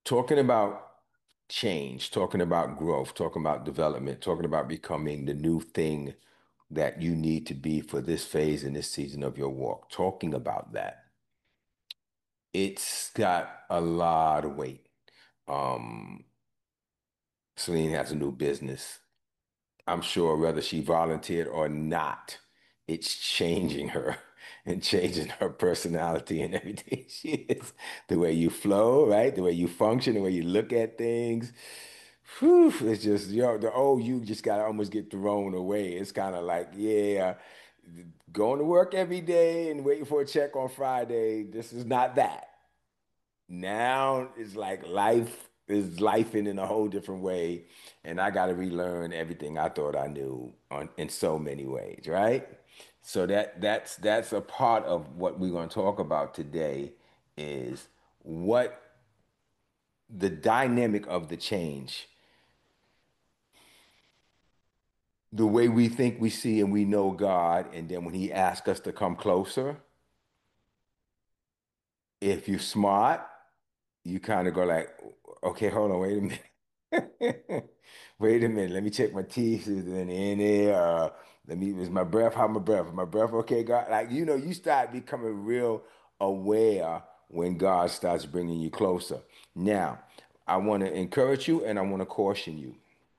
Talking about change, talking about growth, talking about development, talking about becoming the new thing that you need to be for this phase and this season of your walk. Talking about that, it's got a lot of weight. Um, Celine has a new business. I'm sure whether she volunteered or not, it's changing her and changing her personality and everything she is. The way you flow, right? The way you function, the way you look at things. Whew, it's just, the old you just gotta almost get thrown away. It's kind of like, yeah, going to work every day and waiting for a check on Friday. This is not that. Now it's like life is lifing in a whole different way, and I got to relearn everything I thought I knew in so many ways, right? So that's a part of what we're going to talk about today is what the dynamic of the change, the way we think we see and we know God, and then when He asks us to come closer, if you're smart, you kind of go like, okay, hold on, wait a minute. Wait a minute, let me check my teeth. Is there any in there? Is my breath, how my breath? Is my breath okay, God? Like, you start becoming real aware when God starts bringing you closer. Now, I want to encourage you and I want to caution you.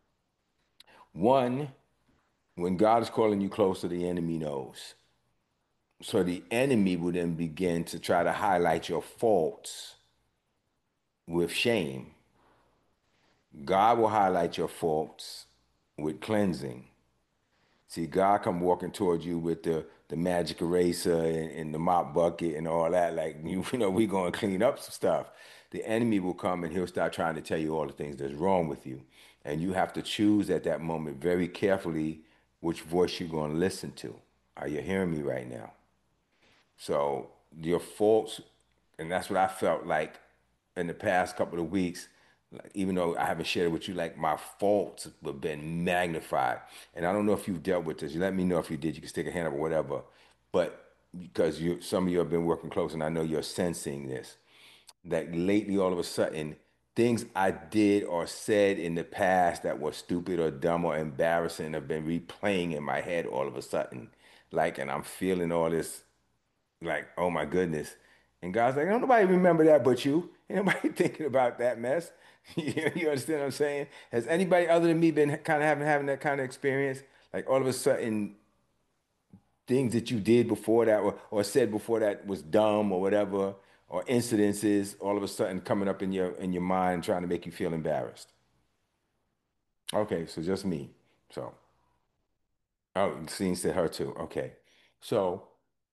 One, when God is calling you closer, the enemy knows. So the enemy will then begin to try to highlight your faults with shame. God will highlight your faults with cleansing. See, God come walking towards you with the magic eraser and the mop bucket and all that. Like we going to clean up some stuff. The enemy will come and he'll start trying to tell you all the things that's wrong with you, and you have to choose at that moment very carefully which voice you're going to listen to. Are you hearing me right now? So your faults, and that's what I felt like in the past couple of weeks. Like, even though I haven't shared it with you, like my faults have been magnified. And I don't know if you've dealt with this. You let me know if you did. You can stick a hand up or whatever. But because some of you have been working close, and I know you're sensing this. That lately, all of a sudden, things I did or said in the past that were stupid or dumb or embarrassing have been replaying in my head all of a sudden. Like, and I'm feeling all this like, oh my goodness. And God's like, don't nobody remember that but you. Ain't nobody thinking about that mess. You understand what I'm saying? Has anybody other than me been kind of having that kind of experience? Like all of a sudden, things that you did before that or said before that was dumb or whatever, or incidences all of a sudden coming up in your mind trying to make you feel embarrassed. Okay, so just me. So, oh, seems to her too. Okay. So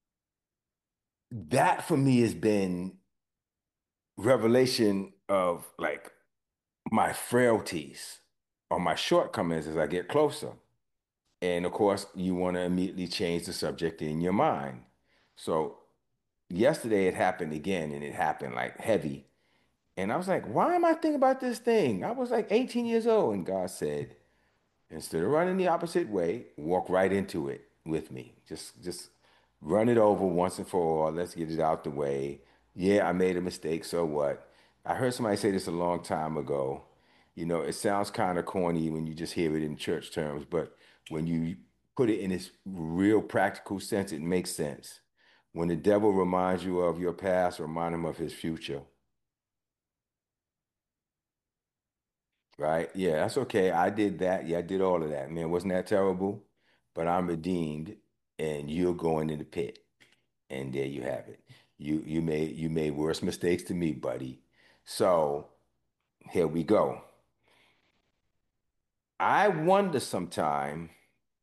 that for me has been revelation of like my frailties or my shortcomings as I get closer. And of course, you want to immediately change the subject in your mind. So yesterday it happened again and it happened like heavy. And I was like, why am I thinking about this thing? I was like 18 years old and God said, instead of running the opposite way, walk right into it with me. Just run it over once and for all. Let's get it out the way. Yeah, I made a mistake, so what? I heard somebody say this a long time ago. It sounds kind of corny when you just hear it in church terms, but when you put it in its real practical sense, it makes sense. When the devil reminds you of your past, remind him of his future. Right? Yeah, that's okay. I did that. Yeah, I did all of that. Man, wasn't that terrible? But I'm redeemed and you're going in the pit. And there you have it. You made worse mistakes to me, buddy. So here we go. I wonder sometime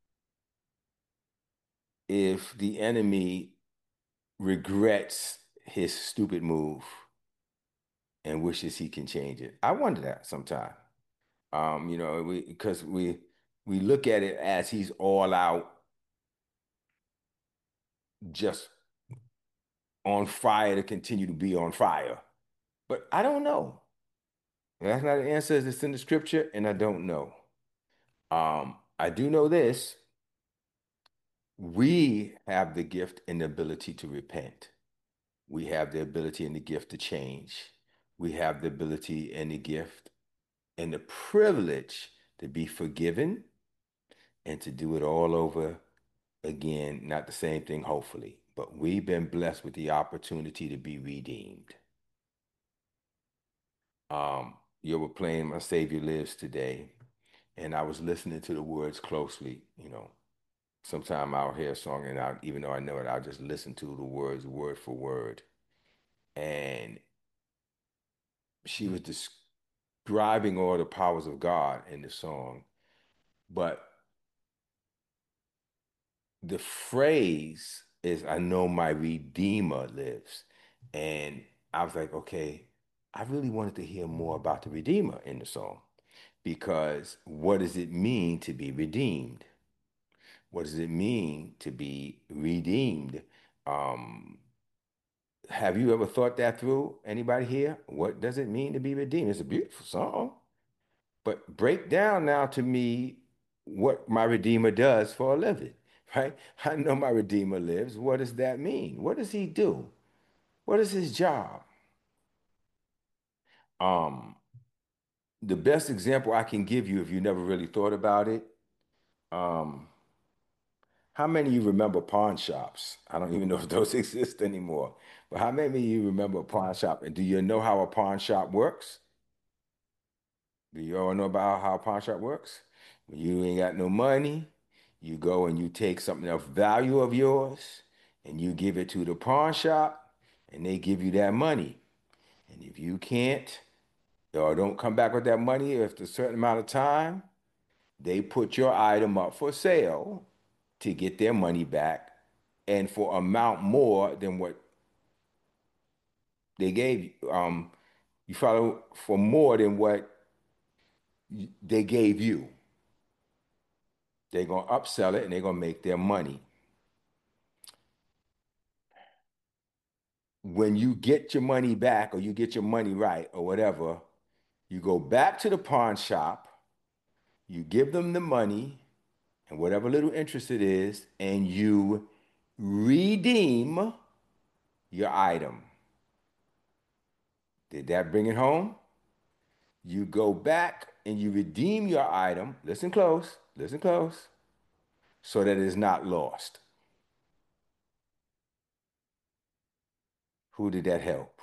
if the enemy regrets his stupid move and wishes he can change it. I wonder that sometime. Because we look at it as he's all out just on fire to continue to be on fire. But I don't know. That's not an answer that's in the scripture, and I don't know. I do know this. We have the gift and the ability to repent. We have the ability and the gift to change. We have the ability and the gift and the privilege to be forgiven and to do it all over again. Not the same thing, hopefully, but we've been blessed with the opportunity to be redeemed. You were playing My Savior Lives today, and I was listening to the words closely. Sometime I'll hear a song, and even though I know it, I'll just listen to the words word for word. And she was describing all the powers of God in the song, but the phrase is, I know my Redeemer lives. And I was like, okay, I really wanted to hear more about the Redeemer in the song because what does it mean to be redeemed? What does it mean to be redeemed? Um, have you ever thought that through? Anybody here? What does it mean to be redeemed? It's a beautiful song, but break down now to me what my Redeemer does for a living, right? I know my Redeemer lives. What does that mean? What does he do? What is his job? Um, the best example I can give you, if you never really thought about it, um, how many of you remember pawn shops? I don't even know if those exist anymore, but how many of you remember a pawn shop? And do you know how a pawn shop works? Do you all know about how a pawn shop works? When you ain't got no money, you go and you take something of value of yours and you give it to the pawn shop and they give you that money. And if you can't or don't come back with that money after a certain amount of time, they put your item up for sale to get their money back and for amount more than what they gave you. You follow for more than what they gave you. They're gonna upsell it and they're gonna make their money. When you get your money back or you get your money right or whatever, you go back to the pawn shop, you give them the money and whatever little interest it is, and you redeem your item. Did that bring it home? You go back and you redeem your item. Listen close, so that it is not lost. Who did that help?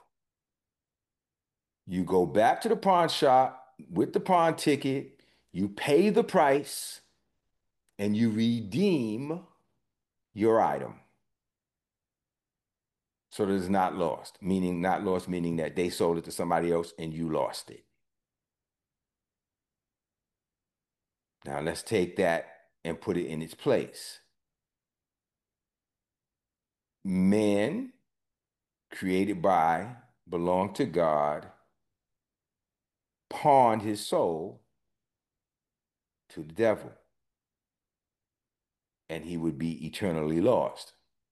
You go back to the pawn shop with the pawn ticket, you pay the price, and you redeem your item so that it's not lost. Meaning, not lost, meaning that they sold it to somebody else and you lost it. Now, let's take that and put it in its place. Man created by, belonged to God, pawned his soul to the devil, and he would be eternally lost.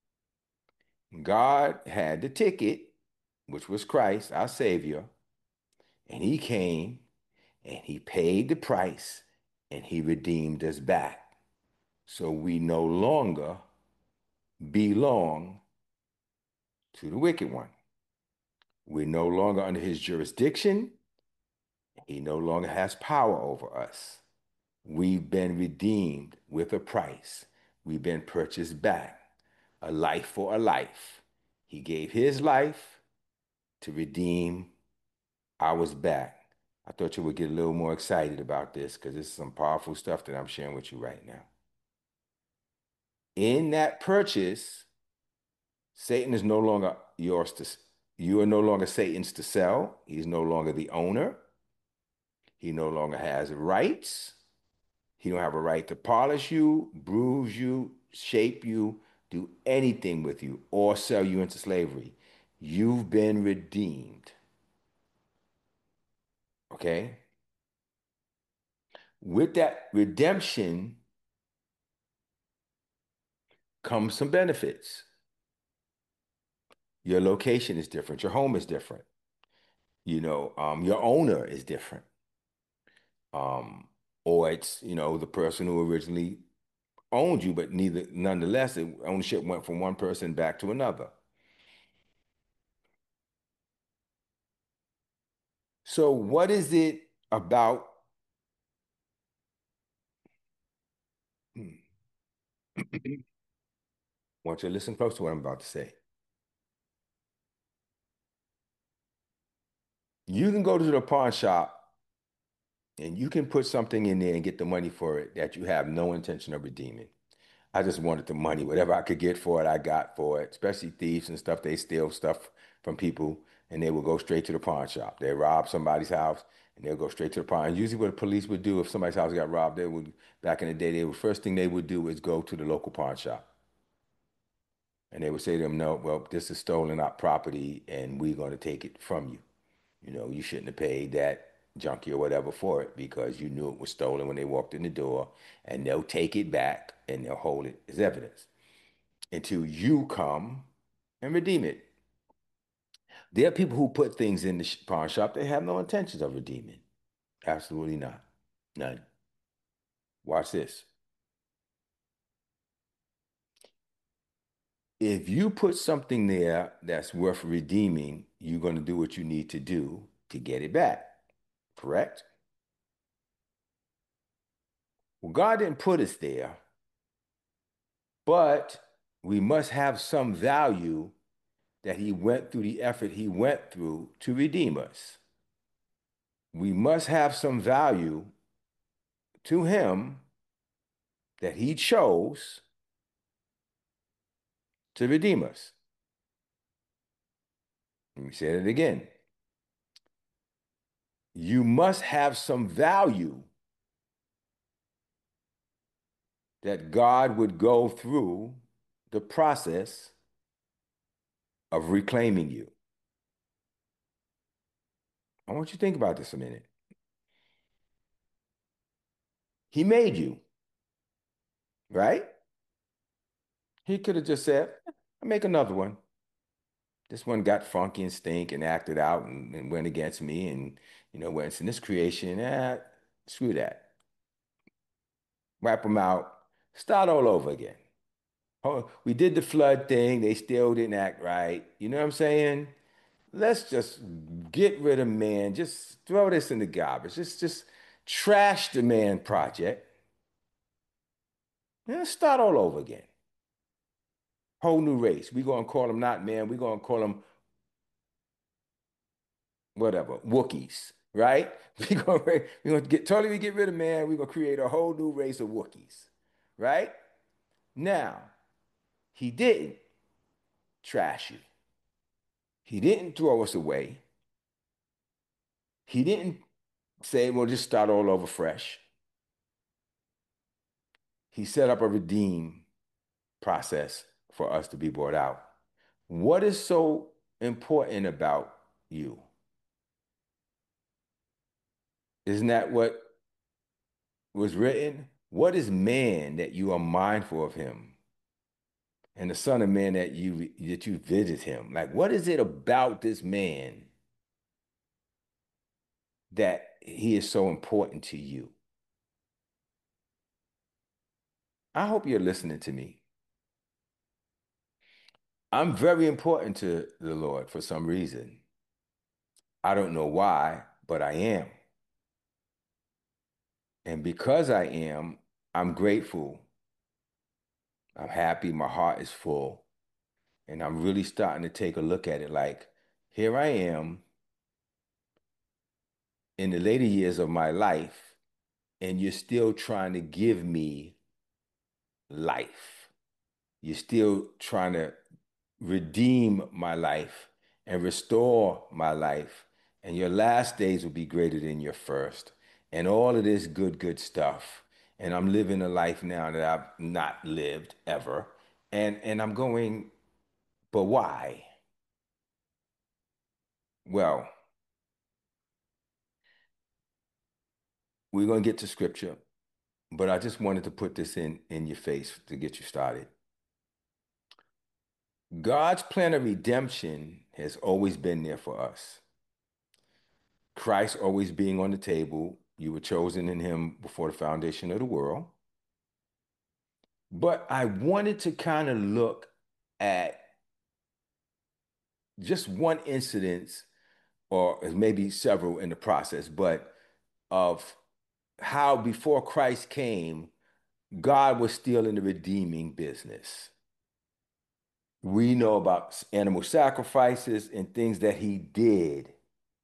God had the ticket, which was Christ, our Savior, and he came and he paid the price and he redeemed us back. So we no longer belong to the wicked one. We're no longer under his jurisdiction. He no longer has power over us. We've been redeemed with a price. We've been purchased back, a life for a life. He gave his life to redeem ours back. I thought you would get a little more excited about this because this is some powerful stuff that I'm sharing with you right now. In that purchase, Satan is no longer yours to, you are no longer Satan's to sell. He's no longer the owner. He no longer has rights. He don't have a right to polish you, bruise you, shape you, do anything with you, or sell you into slavery. You've been redeemed. Okay? With that redemption comes some benefits. Your location is different. Your home is different. Your owner is different. Um, or it's, the person who originally owned you, but nonetheless, ownership went from one person back to another. So what is it about? Hmm. Want you to listen close to what I'm about to say. You can go to the pawn shop and you can put something in there and get the money for it that you have no intention of redeeming. I just wanted the money. Whatever I could get for it, I got for it. Especially thieves and stuff. They steal stuff from people and they will go straight to the pawn shop. They rob somebody's house and they'll go straight to the pawn. And usually what the police would do if somebody's house got robbed, they would, back in the day, they would, first thing they would do is go to the local pawn shop. And they would say to them, no, well, this is stolen our property and we're going to take it from you. You know, you shouldn't have paid that junkie or whatever for it because you knew it was stolen when they walked in the door, and they'll take it back and they'll hold it as evidence until you come and redeem it. There are people who put things in the pawn shop they have no intentions of redeeming. Absolutely not. None. Watch this. If you put something there that's worth redeeming, you're going to do what you need to do to get it back. Correct? Well, God didn't put us there, but we must have some value that he went through the effort he went through to redeem us. We must have some value to him that he chose to redeem us. Let me say it again. You must have some value that God would go through the process of reclaiming you. I want you to think about this a minute. He made you, right? He could have just said, I'll make another one. This one got funky and stink and acted out and went against me and, went in this creation. Screw that. Wipe them out. Start all over again. Oh, we did the flood thing. They still didn't act right. You know what I'm saying? Let's just get rid of man. Just throw this in the garbage. Just trash the man project. And start all over again. Whole new race. We're gonna call them not man. We're gonna call them whatever, Wookiees, right? We're gonna get rid of man. We're gonna create a whole new race of Wookiees, right? Now, he didn't trash you. He didn't throw us away. He didn't say, well, just start all over fresh. He set up a redeem process for us to be brought out. What is so important about you? Isn't that what was written? What is man that you are mindful of him? And the Son of Man that you visit him. Like, what is it about this man that he is so important to you? I hope you're listening to me. I'm very important to the Lord for some reason. I don't know why, but I am. And because I am, I'm grateful. I'm happy. My heart is full. And I'm really starting to take a look at it like, here I am in the later years of my life, and you're still trying to give me life. You're still trying to redeem my life and restore my life. And your last days will be greater than your first. And all of this good stuff. And I'm living a life now that I've not lived ever. And I'm going, but why? Well, we're going to get to scripture, but I just wanted to put this in your face to get you started. God's plan of redemption has always been there for us. Christ always being on the table. You were chosen in him before the foundation of the world. But I wanted to kind of look at just one incident or maybe several in the process, but of how before Christ came, God was still in the redeeming business. We know about animal sacrifices and things that he did.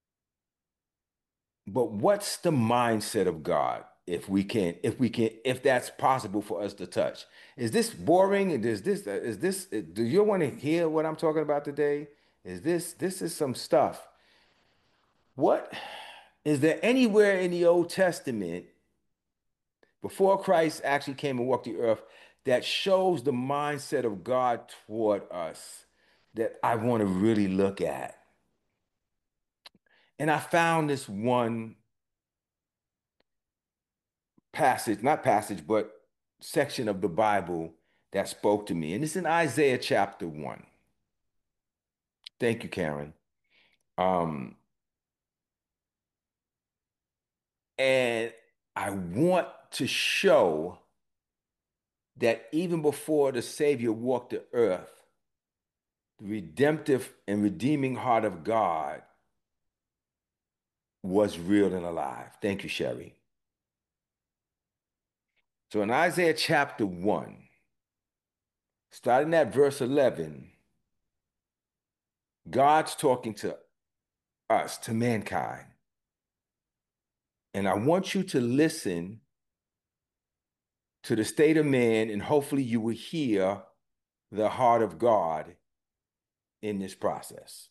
But what's the mindset of God if that's possible for us to touch? Is this boring? Do you want to hear what I'm talking about today? This is some stuff. What is there anywhere in the Old Testament before Christ actually came and walked the earth that shows the mindset of God toward us that I want to really look at? And I found this one passage, not passage, but section of the Bible that spoke to me. And it's in Isaiah chapter 1. Thank you, Karen. Um, and I want to show that even before the Savior walked the earth, the redemptive and redeeming heart of God was real and alive. Thank you, Sherry. So in Isaiah chapter 1, starting at verse 11, God's talking to us, to mankind. And I want you to listen to the state of man, and hopefully you will hear the heart of God in this process.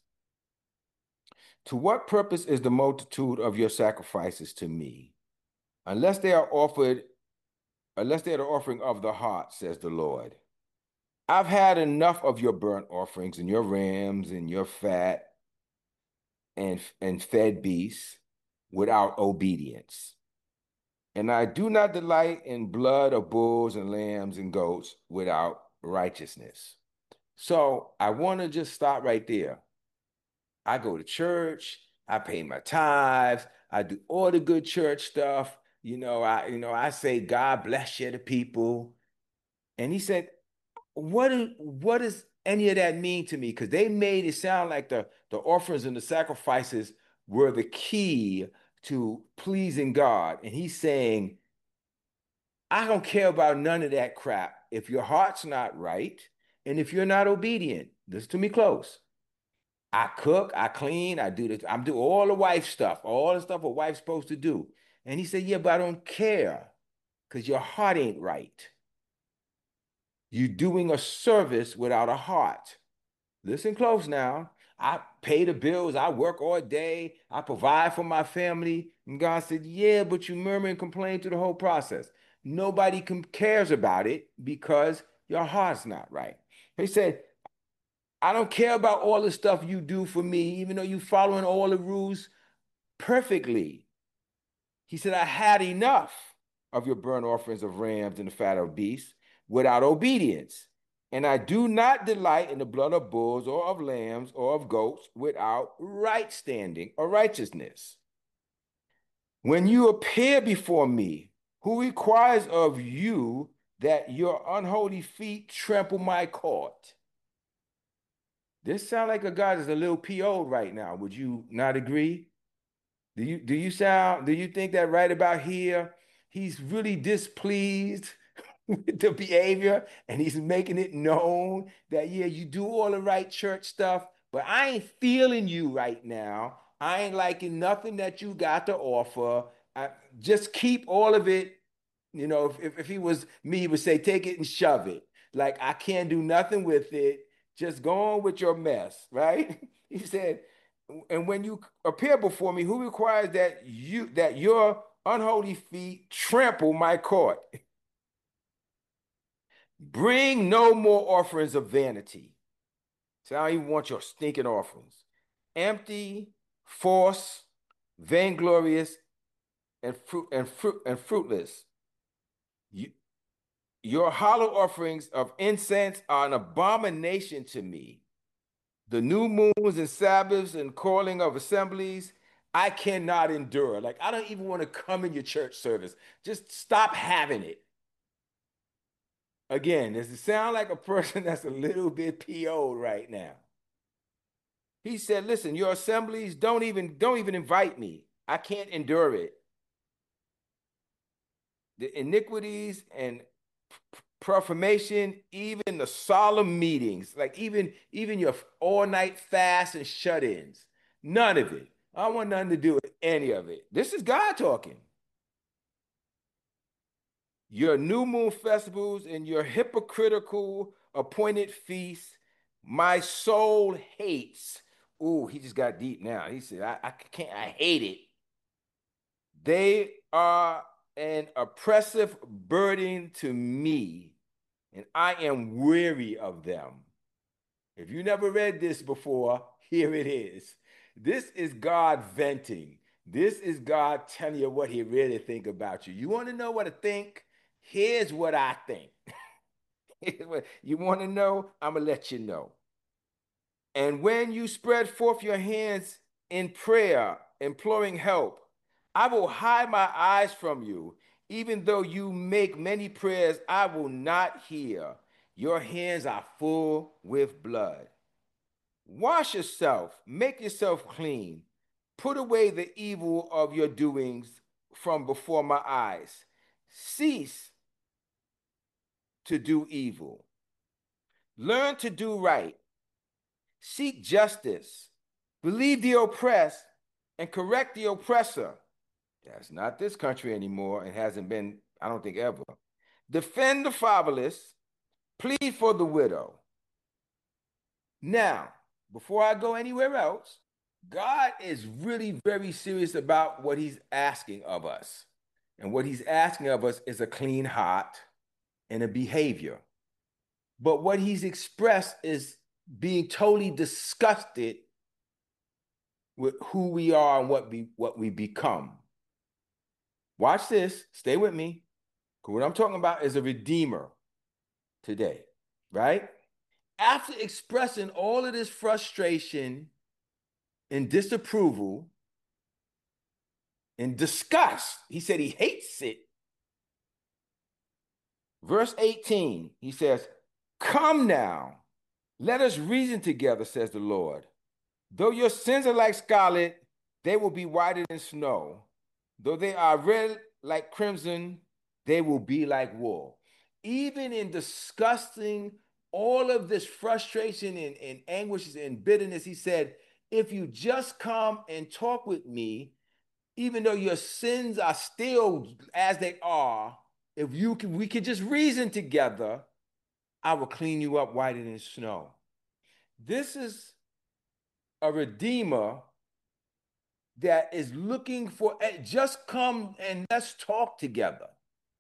To what purpose is the multitude of your sacrifices to me? Unless they are offered, unless they are the offering of the heart, says the Lord. I've had enough of your burnt offerings and your rams and your fat and fed beasts without obedience. And I do not delight in blood of bulls and lambs and goats without righteousness. So I want to just stop right there. I go to church, I pay my tithes, I do all the good church stuff. I say, God bless you to people. And he said, what does any of that mean to me? Because they made it sound like the offerings and the sacrifices were the key to pleasing God. And he's saying, I don't care about none of that crap if your heart's not right and if you're not obedient. Listen to me close. I cook, I clean, I do all the wife stuff, all the stuff a wife's supposed to do. And he said, yeah, but I don't care because your heart ain't right. You're doing a service without a heart. Listen close now. I pay the bills, I work all day, I provide for my family. And God said, yeah, but you murmur and complain through the whole process. Nobody cares about it because your heart's not right. He said, I don't care about all the stuff you do for me, even though you're following all the rules perfectly. He said, I had enough of your burnt offerings of rams and the fat of beasts without obedience. And I do not delight in the blood of bulls or of lambs or of goats without right standing or righteousness. When you appear before me, who requires of you that your unholy feet trample my court? This sounds like a guy that's a little PO'd right now. Would you not agree? Do you think that right about here, he's really displeased with the behavior and he's making it known that yeah, you do all the right church stuff, but I ain't feeling you right now. I ain't liking nothing that you got to offer. Just keep all of it. If he was me, he would say, take it and shove it. Like I can't do nothing with it. Just go on with your mess, right? He said, and when you appear before me, who requires that your unholy feet trample my court? Bring no more offerings of vanity. So I don't even want your stinking offerings. Empty, false, vainglorious, and fruitless. You, your hollow offerings of incense are an abomination to me. The new moons and Sabbaths and calling of assemblies, I cannot endure. Like, I don't even want to come in your church service. Just stop having it. Again, does it sound like a person that's a little bit PO right now? He said, listen, your assemblies don't even invite me. I can't endure it. The iniquities and profanation, even the solemn meetings, like even your all-night fast and shut-ins, none of it. I don't want nothing to do with any of it. This is God talking. Your new moon festivals and your hypocritical appointed feasts, my soul hates. Ooh, he just got deep now. He said, I can't, I hate it. They are an oppressive burden to me, and I am weary of them. If you never read this before, here it is. This is God venting. This is God telling you what he really think about you. You want to know what I think? Here's what I think. You want to know? I'm going to let you know. And when you spread forth your hands in prayer, imploring help, I will hide my eyes from you. Even though you make many prayers, I will not hear. Your hands are full with blood. Wash yourself, make yourself clean. Put away the evil of your doings from before my eyes. Cease to do evil. Learn to do right. Seek justice. Believe the oppressed and correct the oppressor. That's not this country anymore and hasn't been, I don't think, ever. Defend the fatherless. Plead for the widow. Now, before I go anywhere else, God is really very serious about what he's asking of us. And what he's asking of us is a clean heart and a behavior. But what he's expressed is being totally disgusted with who we are and what we become. Watch this. Stay with me. Because what I'm talking about is a redeemer today, right? After expressing all of this frustration and disapproval and disgust, he said he hates it. Verse 18, he says, come now, let us reason together, says the Lord. Though your sins are like scarlet, they will be whiter than snow. Though they are red like crimson, they will be like wool. Even in discussing all of this frustration and anguish and bitterness, he said, if you just come and talk with me, even though your sins are still as they are, if we could just reason together, I will clean you up whiter than snow. This is a redeemer that is looking for just come and let's talk together.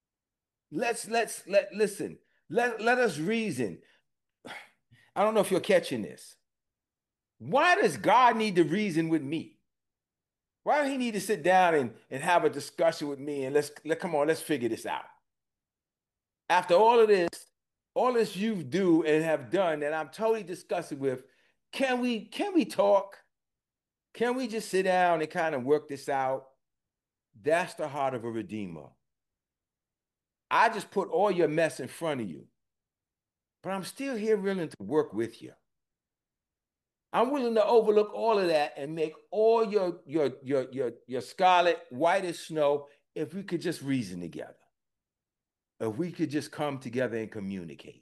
Listen. Let us reason. I don't know if you're catching this. Why does God need to reason with me? Why do he need to sit down and have a discussion with me and come on, let's figure this out? After all this you do and have done that I'm totally disgusted with, can we talk? Can we just sit down and kind of work this out? That's the heart of a redeemer. I just put all your mess in front of you, but I'm still here willing to work with you. I'm willing to overlook all of that and make all your scarlet white as snow if we could just reason together. If we could just come together and communicate.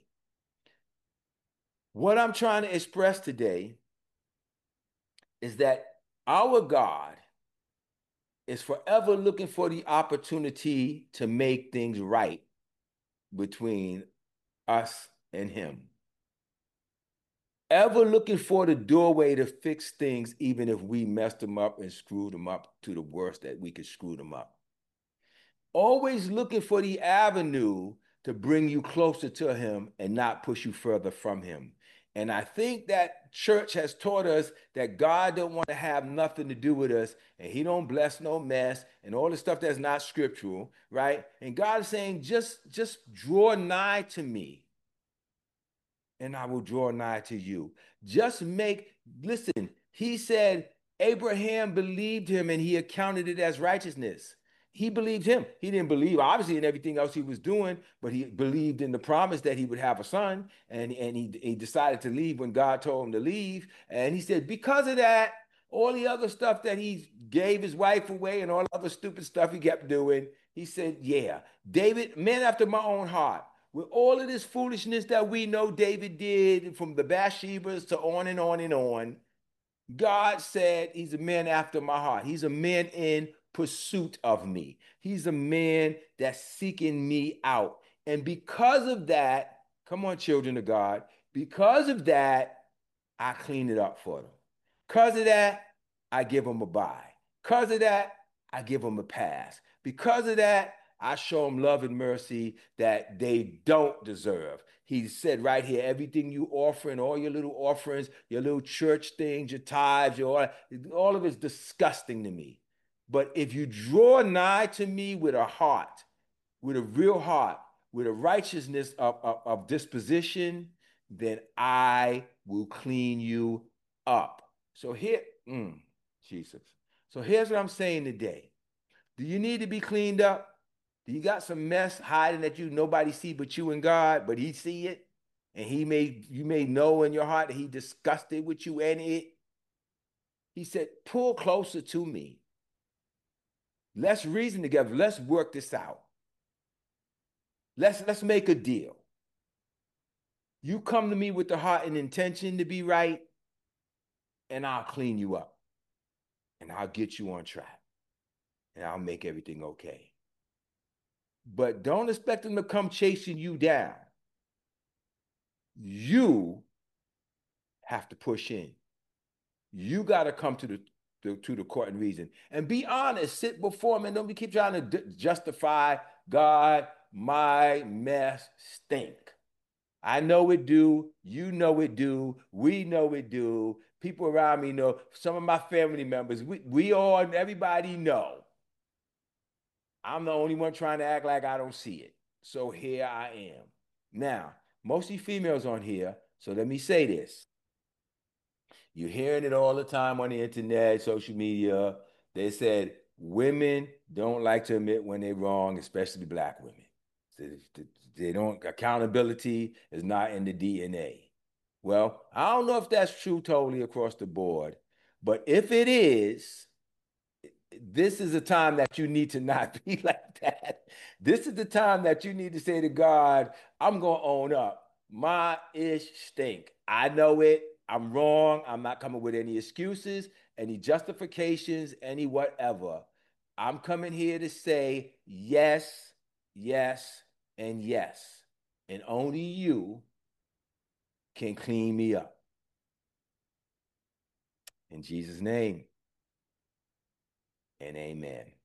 What I'm trying to express today is that our God is forever looking for the opportunity to make things right between us and him. Ever looking for the doorway to fix things, even if we messed them up and screwed them up to the worst that we could screw them up. Always looking for the avenue to bring you closer to him and not push you further from him. And I think that church has taught us that God don't want to have nothing to do with us, and he don't bless no mess and all the stuff that's not scriptural, right? And God is saying, just draw nigh to me, and I will draw nigh to you. Listen, he said, Abraham believed him and he accounted it as righteousness. he believed him. He didn't believe, obviously, in everything else he was doing, but he believed in the promise that he would have a son. And he decided to leave when God told him to leave. And he said, because of that, all the other stuff that he gave his wife away and all the other stupid stuff he kept doing, he said, yeah, David, man after my own heart. With all of this foolishness that we know David did, from the Bathshebas to on and on and on, God said he's a man after my heart. He's a man in pursuit of me. He's a man that's seeking me out. And because of that, come on, children of God, because of that, I clean it up for them. Because of that, I give them a bye. Because of that, I give them a pass. Because of that, I show them love and mercy that they don't deserve. He said right here, everything you offering, all your little offerings, your little church things, your tithes, all of it's disgusting to me. But if you draw nigh to me with a heart, with a real heart, with a righteousness of disposition, then I will clean you up. So here, Jesus. So here's what I'm saying today. Do you need to be cleaned up? Do you got some mess hiding that you nobody see but you and God, but he see it? And you may know in your heart that he disgusted with you and it. He said, pull closer to me. Let's reason together. Let's work this out. Let's make a deal. You come to me with the heart and intention to be right, and I'll clean you up. And I'll get you on track. And I'll make everything okay. But don't expect them to come chasing you down. You have to push in. You got to come to the court and reason and be honest. Sit before him and don't keep trying to justify. God, my mess stink. I know it do. You know it do. We know it do. People around me know. Some of my family members, we all, everybody know. I'm the only one trying to act like I don't see it. So here I am. Now, mostly females on here. So let me say this. You're hearing it all the time on the internet, social media. They said women don't like to admit when they're wrong, especially black women. They don't, accountability is not in the DNA. Well, I don't know if that's true totally across the board, but if it is, this is a time that you need to not be like that. This is the time that you need to say to God, I'm going to own up. My ish stink. I know it. I'm wrong. I'm not coming with any excuses, any justifications, any whatever. I'm coming here to say yes, yes, and yes. And only you can clean me up. In Jesus' name, and amen.